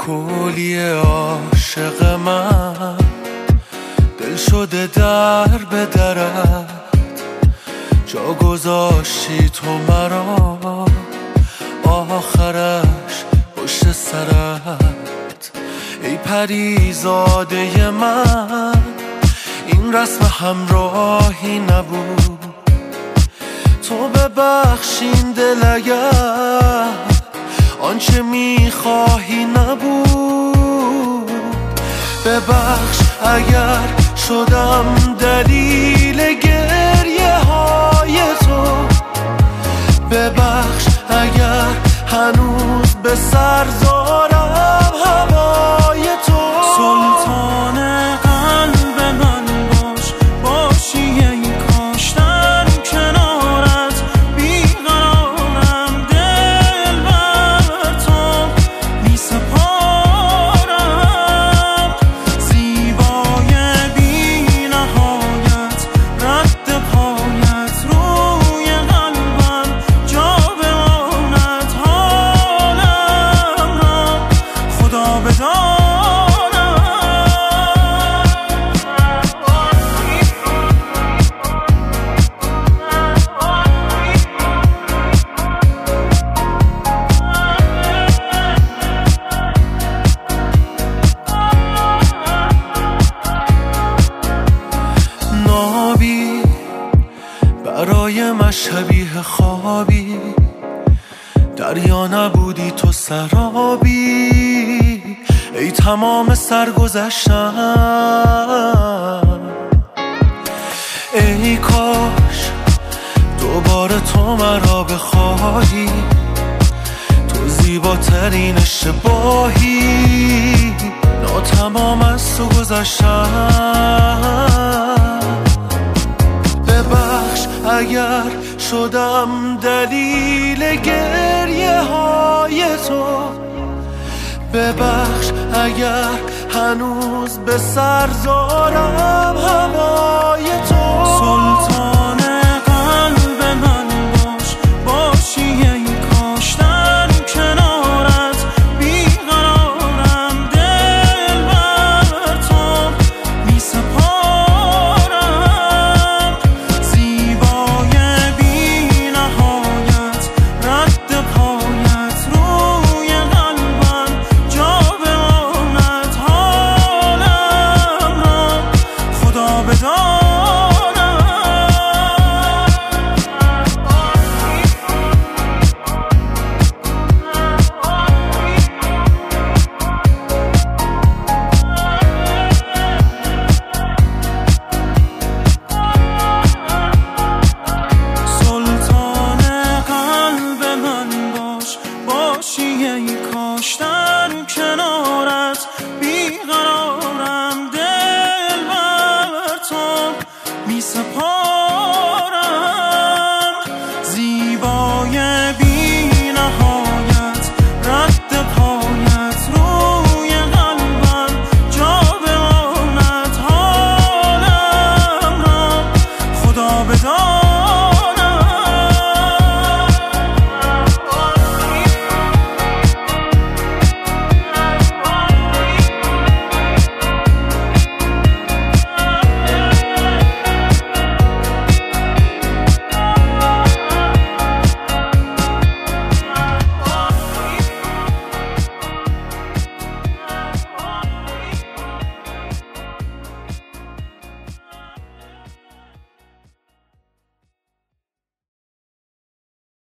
کلی عاشق من دل شده در به درت، جا گذاشتی تو مرا آخرش پشت سرت. ای پریزاده من این رسم همراهی نبود، تو ببخشین دل اگر آنچه میخواهی نبود. ببخش اگر شدم دلیل گریه های تو، ببخش اگر هنوز به سر دارم هوای تو. سلطان قلب من باش، باشی ای کاش در کنارت بیقرارم، دل بر تو می سپارم. زیبای بی نهایت رد پایت روی قلبم جا بماند، حالم را خدا بداند. نابی برای من شبیه خوابی، دریا نبودی تو سرابی. ای تمام سرگذشتم، ای کاش دوباره تو مرا بخواهی، تو زیباترین اشتباهی، ناتمام از تو گذشتم. ببخش اگر شدم دلیل گریه های تو، ببخش اگر هنوز به سر دارم هوای تو. سلطان